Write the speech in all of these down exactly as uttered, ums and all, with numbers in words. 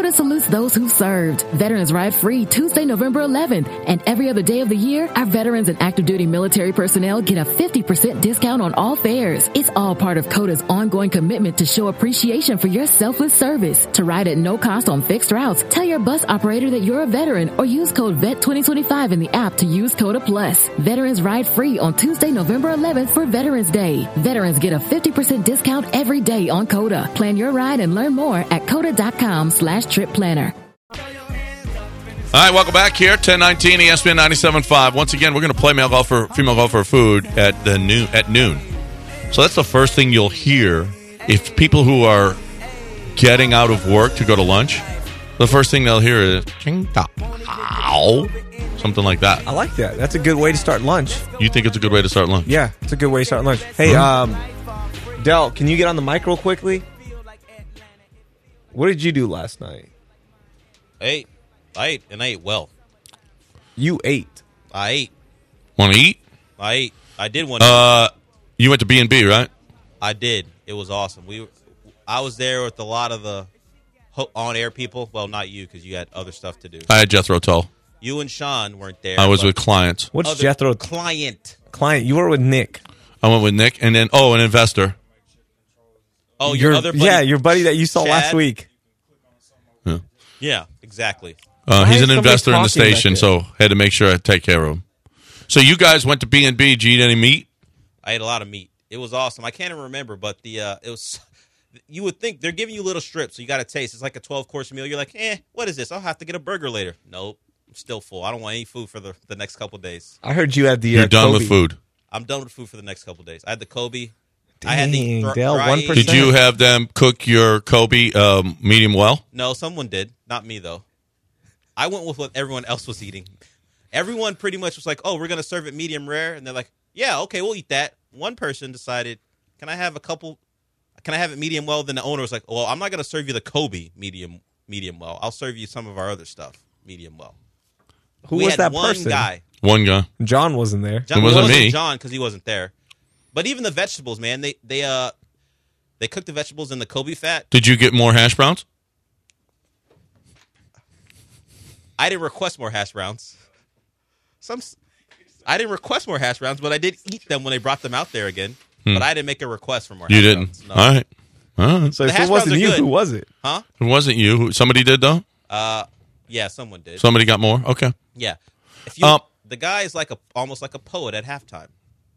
Coda salutes those who served. Veterans ride free Tuesday, November eleventh. And every other day of the year, our veterans and active duty military personnel get a fifty percent discount on all fares. It's all part of Coda's ongoing commitment to show appreciation for your selfless service. To ride at no cost on fixed routes, tell your bus operator that you're a veteran or use code V E T twenty twenty-five in the app to use Coda Plus. Veterans ride free on Tuesday, November eleventh for Veterans Day. Veterans get a fifty percent discount every day on Coda. Plan your ride and learn more at coda.com slash trip planner. All right, welcome back here, ten nineteen E S P N ninety-seven point five. Once again, we're going to play male golfer, female golfer food at the noon at noon. So that's the first thing you'll hear if people who are getting out of work to go to lunch. The first thing they'll hear is ching ta ow, something like that. I like that. That's a good way to start lunch. You think it's a good way to start lunch? Yeah, it's a good way to start lunch. Hey, mm-hmm. um, Del, can you get on the mic real quickly? What did you do last night? I ate. I ate, and I ate well. You ate. I ate. Want to eat? I ate. I did want to Uh, you went to B and B, right? I did. It was awesome. We, I was there with a lot of the on-air people. Well, not you, because you had other stuff to do. I had Jethro Tull. You and Sean weren't there. I was with clients. What's Jethro? Client. Client. You were with Nick. I went with Nick, and then, oh, an investor. Oh, your, your other buddy? Yeah, your buddy that you saw Chad? last week. Yeah, yeah exactly. Uh, he's an investor in the talking back station, there? so had to make sure I take care of him. So you guys went to B and B. Did you eat any meat? I ate a lot of meat. It was awesome. I can't even remember, but the uh, it was. You would think they're giving you little strips, so you got to taste. It's like a twelve-course meal. You're like, eh, what is this? I'll have to get a burger later. Nope, I'm still full. I don't want any food for the, the next couple days. I heard you had the. You're uh, done Kobe. with food. I'm done with food for the next couple days. I had the Kobe. Dang, I had the th- Dale, dry one aged- percent. Did you have them cook your Kobe um, medium well? No, someone did. Not me, though. I went with what everyone else was eating. Everyone pretty much was like, oh, we're going to serve it medium rare. And they're like, yeah, okay, we'll eat that. One person decided, can I have a couple, can I have it medium well? Then the owner was like, well, I'm not going to serve you the Kobe medium medium well. I'll serve you some of our other stuff medium well. Who we was had that one person? guy. One guy. John wasn't there. John, It wasn't me. John, because he wasn't there. But even the vegetables, man, they they uh they cook the vegetables in the Kobe fat. Did you get more hash browns? I didn't request more hash browns. Some, I didn't request more hash browns, but I did eat them when they brought them out there again. Hmm. But I didn't make a request for more. You hash didn't. browns. No. All right. All right. So The if hash it wasn't browns are you, good. who was it? Huh? It wasn't you. Who- Somebody did though. Uh, yeah, someone did. Somebody got more. Okay. yeah, if you, Um, the guy is like a almost like a poet at halftime.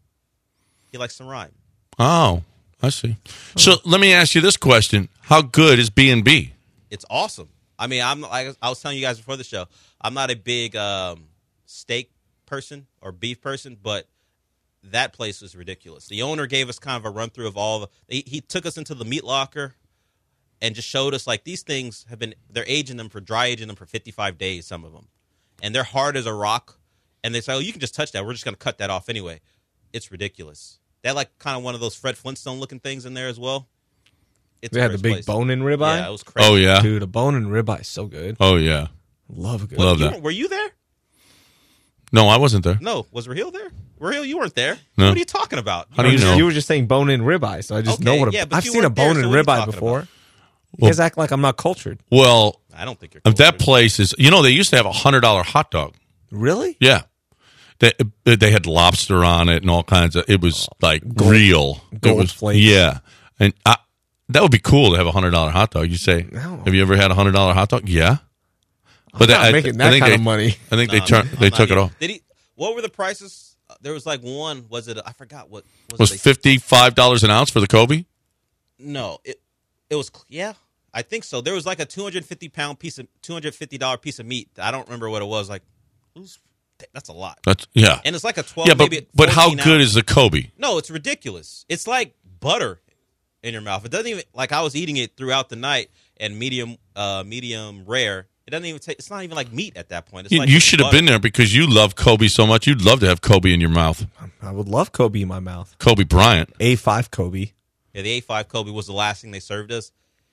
He likes to rhyme. Oh, I see. So let me ask you this question: how good is B and B? It's awesome. I mean, I'm like I was telling you guys before the show, I'm not a big um, steak person or beef person, but that place was ridiculous. The owner gave us kind of a run through of all the. He, he took us into the meat locker and just showed us like these things have been. They're aging them for dry aging them for fifty-five days. Some of them, and they're hard as a rock. And they say, "Oh, you can just touch that. We're just going to cut that off anyway." It's ridiculous. They had like kind of one of those Fred Flintstone looking things in there as well. It's They a had the crazy big place. bone-in ribeye. Yeah, it was crazy. Oh yeah. Dude, a bone-in ribeye is so good. Oh yeah. Love a good. Love You- that. Were you there? No, I wasn't there. No. Was Raheel there? Raheel, you weren't there. No. What are you talking about? How do you just- know? You were just saying bone-in ribeye, so I just Okay, know what a. yeah, but I've you seen a weren't there, bone-in so what are you ribeye talking before. about? You guys act like I'm not cultured. Well, I don't think you're. that cultured. place is. You know, they used to have a hundred dollar hot dog. Really? Yeah. They they had lobster on it and all kinds of. It was like real. It gold was, flakes. Yeah, and I, that would be cool to have a hundred dollar hot dog. You say, No. have you ever had a hundred dollar hot dog? Yeah, but not I- making I that think kind they- of money. I think No, they turned. I'm They not took it either. off. Did he? What were the prices? Uh, There was like one. Was it? I forgot what. It was it? fifty five dollars an ounce for the Kobe. No, it it was. Yeah, I think so. There was like a two hundred fifty pound piece of two hundred fifty dollar piece of meat. I don't remember what it was. Like, it was, that's a lot. That's yeah, And it's like a twelve. yeah. But maybe but how fourteen good ounce. is the Kobe? No, it's ridiculous. It's like butter in your mouth. It doesn't even like I was eating it throughout the night and medium, uh, medium rare. It doesn't even take. It's not even like meat at that point. It's You, like you just should have butter. been there because you love Kobe so much. You'd love to have Kobe in your mouth. I would love Kobe in my mouth. Kobe Bryant. A five Kobe. Yeah, the A five Kobe was the last thing they served us.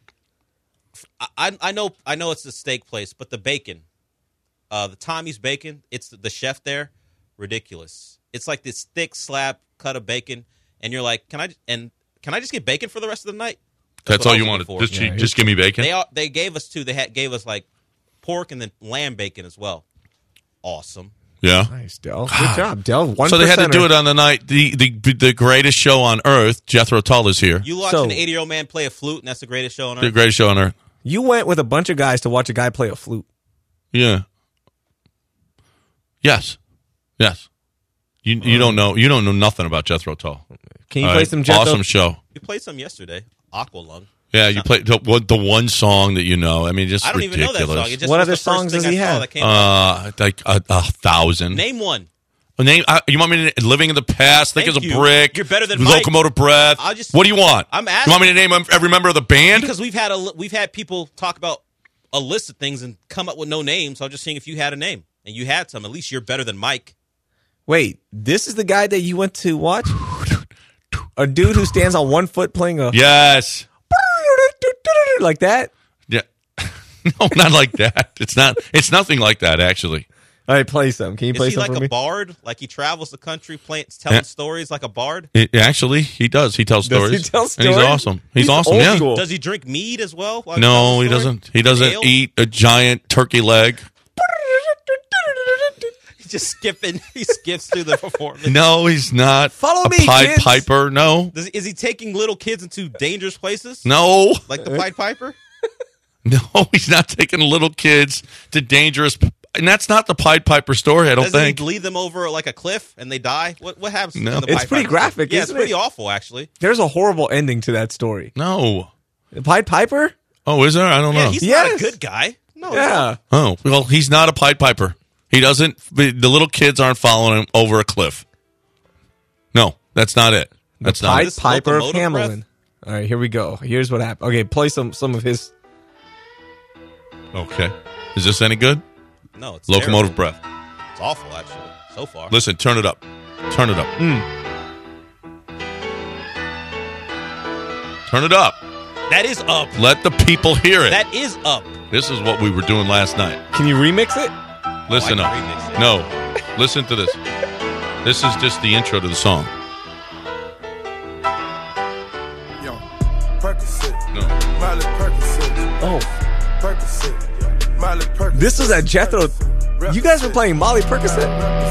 I, I, I know, I know it's a steak place, but the bacon, uh, the Tommy's bacon, it's the chef there, ridiculous. It's like this thick slab cut of bacon, and you're like, can I and can I just get bacon for the rest of the night? That's what all I you was wanted. looking for. Just, Yeah, just give me bacon. They all, they gave us two. They had gave us like pork and then lamb bacon as well. Awesome. Yeah. Nice, Del. Good job, Del. One So they had to do percenter. it on the night. The, the the greatest show on earth. Jethro Tull is here. You watch So- an eighty-year-old man play a flute, and that's the greatest show on The earth. greatest show on earth. You went with a bunch of guys to watch a guy play a flute. Yeah. Yes. Yes. You you don't know you don't know nothing about Jethro Tull. Can you All play right? some Jethro? Awesome show. You played some yesterday. Aqualung. Yeah, you played the, what- the one song that you know. I mean, just I don't even know ridiculous. that song. It just What was other the first songs thing does he I saw have? that came up. Uh, like a, a thousand. Name one. Name. Uh, you want me to living in the past? Think Thank as a you. brick. You're better than Mike. Locomotive Breath. I just- what do you want? I'm You asking- want me to name every member of the band? Because we've had a li- we've had people talk about a list of things and come up with no names. So I'm just seeing if you had a name, and you had some. At least you're better than Mike. Wait, this is the guy that you went to watch? A dude who stands on one foot playing a Yes. like that? Yeah. No, not like that. It's not. It's nothing like that. Actually. All right, play some. Can you Is play he some like for a me? bard? Like he travels the country, playing, telling Yeah. stories like a bard? It, actually, he does. He tells Does he stories. tell And stories? he's awesome. He's, He's awesome. old Yeah. school. Does he drink mead as well? while he No, tells he the story? doesn't. He doesn't Ale? eat a giant turkey leg. He's just skipping. He skips through the performance. No, he's not. Follow a me, Pied kids. Piper. No, Does, is he taking little kids into dangerous places? no, Like the Pied Piper? no. He's not taking little kids to dangerous. And that's not the Pied Piper story. I don't Doesn't think. he lead them over like a cliff and they die? What what happens? No. in the It's Pied pretty Piper? graphic, Yeah, isn't it's pretty it? awful actually. There's a horrible ending to that story. No. The Pied Piper? Oh, is there? I don't Yeah, know. he's Yes. not a good guy. No, he's Yeah. not. Oh, well, he's not a Pied Piper. He doesn't. The little kids aren't following him over a cliff. No, that's not it. That's not. Pied It. This Piper of locomotive breath? Hamelin. All right, here we go. Here's what happened. Okay, play some some of his. Okay. Is this any good? No, it's Locomotive terrible. breath. It's awful actually. So far. Listen, turn it up. Turn it up. Turn it up. That is up. Let the people hear it. That is up. This is what we were doing last night. Can you remix it? Listen Oh, I up. can remix it. No. Listen to this. This is just the intro to the song. Yo, Percocet, No. Miley Percocet, Oh, Percocet, Miley Percocet. this was at Jethro. You guys were playing Molly Percocet.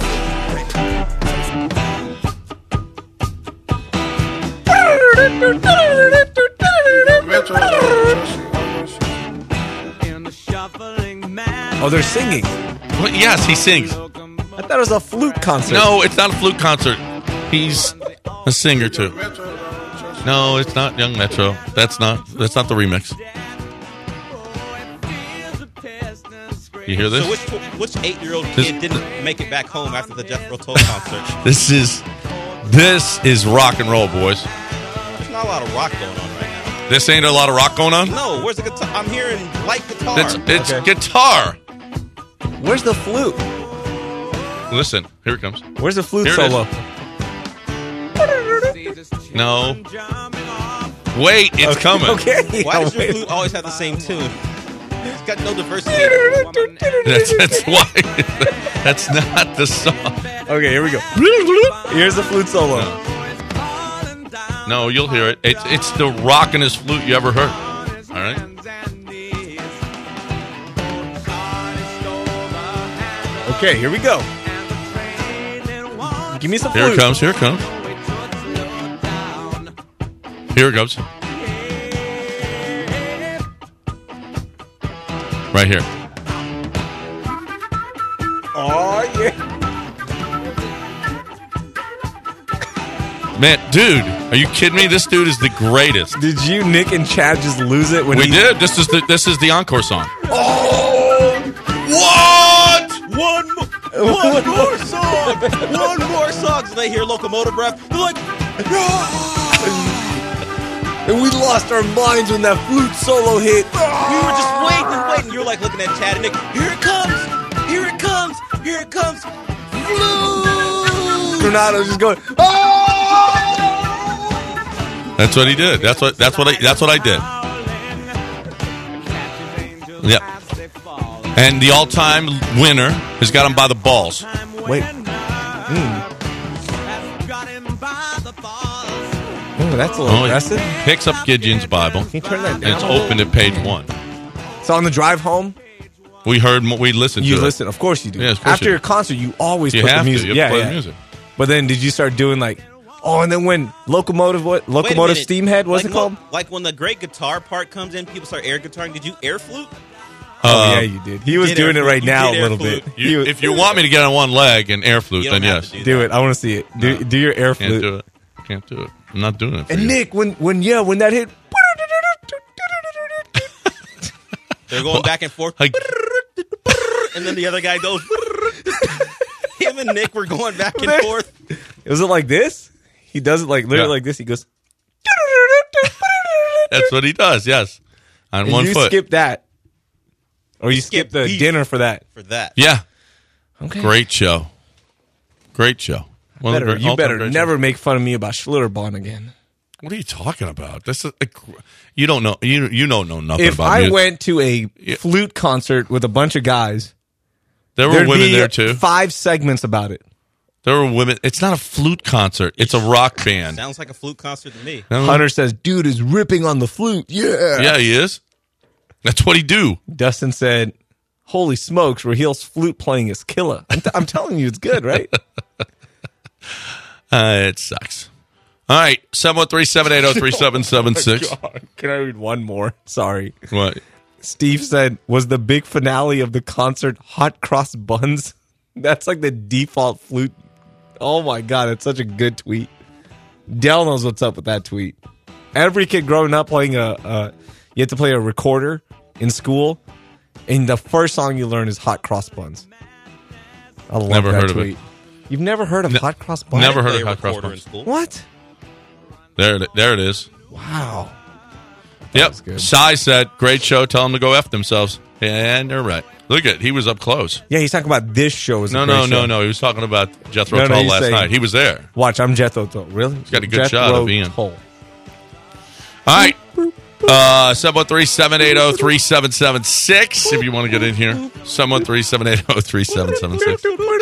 Oh, they're singing. Well, yes, he sings. I thought it was a flute concert. No, it's not a flute concert. He's a singer too. No, it's not Young Metro. That's not. That's not the remix. You hear this? So which which eight year old This- kid didn't make it back home after the Jethro Tull concert? This is this is rock and roll, boys. There's not a lot of rock going on right now. This ain't a lot of rock going on. No, where's the guitar? I'm hearing light guitar. It's it's Okay. guitar. Where's the flute? Listen, here it comes. Where's the flute Here it is. solo? No, wait, it's coming. Okay. Why does your Wait. flute always have the same tune? It's got no diversity. That's, that's why. That's not the song. Okay, here we go. Here's the flute solo. No, you'll hear it. It's it's the rockinest flute you ever heard. All right. Okay, here we go. Give me some flute. Here it comes. Here it comes. Here it goes. Right here. Oh, yeah. Man, dude, are you kidding me? This dude is the greatest. Did you, Nick and Chad, just lose it when We he did. This is the this is the encore song. Oh! What? One, mo- one more song. One more song. So they hear Locomotive Breath. They're like, and we lost our minds when that flute solo hit. we were just waiting and waiting. You're like looking at Chad and Nick. Here it comes. Here it comes. Here it comes. Flute. Renato just going, oh! That's what he did. That's what that's what I that's what I did. Yep. And the all-time winner has got him by the balls. Wait. Oh, that's a little Oh, aggressive. he picks up Gideon's Bible, Can you turn that and down? it's open at page one. So on the drive home, We heard, mo- we listened you to listen. Of course you do. Yeah, of course After you do. your concert, you always it. You put have the music. to. You have yeah, to play yeah. the music. But then did you start doing like, oh, and then when locomotive, what Wait a locomotive minute. steamhead? What's like it called? When, like when the great guitar part comes in, people start air guitaring. Did you air flute? Oh Um, yeah, you did. He was did doing air it right flute. You now did a air little flute. bit. You- He was- if you want me to get on one leg and air flute, You then don't have yes. to do do that. it. I want to see it. Do, do your air Can't flute. do it. Can't do it. I'm not doing it. For And you. Nick, when when yeah, when that hit, They're going back and forth, Like, and then the other guy goes. Him and Nick were going back and forth. was it like this? He does it like literally Yeah. like this. He goes. that's what he does. Yes, on And one you foot. skip that, or you skip skip the beef. dinner for that. For that, Yeah, Okay, great show. Great show. One of the Better, great- you all-time better great never shows. make fun of me about Schlitterbahn again. What are you talking about? This is a, you don't know. You you don't know nothing If about I music. went to a flute concert with a bunch of guys, There were there'd women be there too. five segments about it. There were women. It's not a flute concert. It's a rock band. sounds like a flute concert to me. No? Hunter says, "Dude is ripping on the flute." Yeah. Yeah, he is. That's what he do. Dustin said, "Holy smokes, Rahil's flute playing is killer." I'm, t- I'm telling you, it's good, right? Uh, it sucks. All right, seven one three, seven eight zero, three seven seven six. God, can I read one more? Sorry. What? Steve said, "Was the big finale of the concert hot cross buns?" That's like the default flute. Oh my God, it's such a good tweet. Dell knows what's up with that tweet. Every kid growing up playing a, uh, you have to play a recorder in school, and the first song you learn is Hot Cross Buns. I love Never that heard of it. tweet. You've never heard of Hot Cross Buns? Never heard Play of a hot cross recorder in buns. school. What? There, it- there it is. Wow. Yep. good. Sai said, "Great show. Tell them to go f themselves." And they're right. Look at, he was up close. Yeah, he's talking about this show. As a No, great no, no, show. no. He was talking about Jethro No, no, Tull he's last saying- night. He was there. Watch, I'm Jethro Tull. Really? He's got a good shot of Ian. Tull. All right. Uh, seven one three, seven eight zero, three seven seven six if you want to get in here. seven one three, seven eight zero, three seven seven six.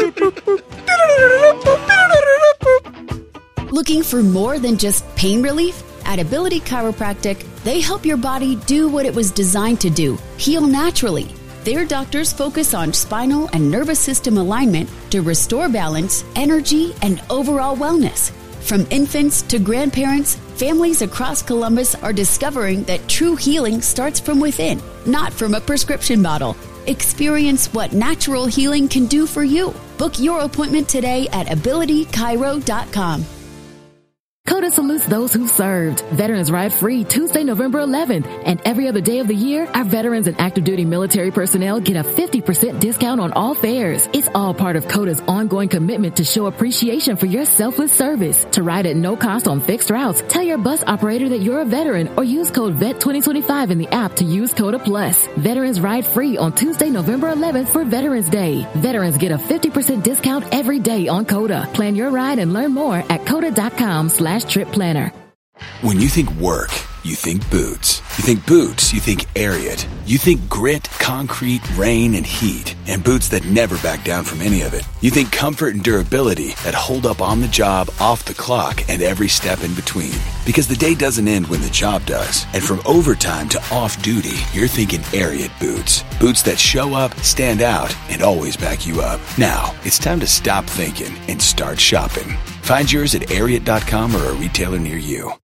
Looking for more than just pain relief? At Ability Chiropractic, they help your body do what it was designed to do, heal naturally. Their doctors focus on spinal and nervous system alignment to restore balance, energy, and overall wellness. From infants to grandparents, families across Columbus are discovering that true healing starts from within, not from a prescription bottle. Experience what natural healing can do for you. Book your appointment today at ability chiro dot com. CODA salutes those who served. Veterans Ride Free Tuesday, November eleventh. And every other day of the year, our veterans and active duty military personnel get a fifty percent discount on all fares. It's all part of CODA's ongoing commitment to show appreciation for your selfless service. To ride at no cost on fixed routes, tell your bus operator that you're a veteran or use code V E T twenty twenty-five in the app to use CODA Plus. Veterans Ride Free on Tuesday, November eleventh for Veterans Day. Veterans get a fifty percent discount every day on CODA. Plan your ride and learn more at coda.com slash trip planner. When you think work, you think boots. You think boots, you think Ariat. You think grit, concrete, rain, and heat. And boots that never back down from any of it. You think comfort and durability that hold up on the job, off the clock, and every step in between. Because the day doesn't end when the job does. And from overtime to off-duty, you're thinking Ariat boots. Boots that show up, stand out, and always back you up. Now, it's time to stop thinking and start shopping. Find yours at Ariat dot com or a retailer near you.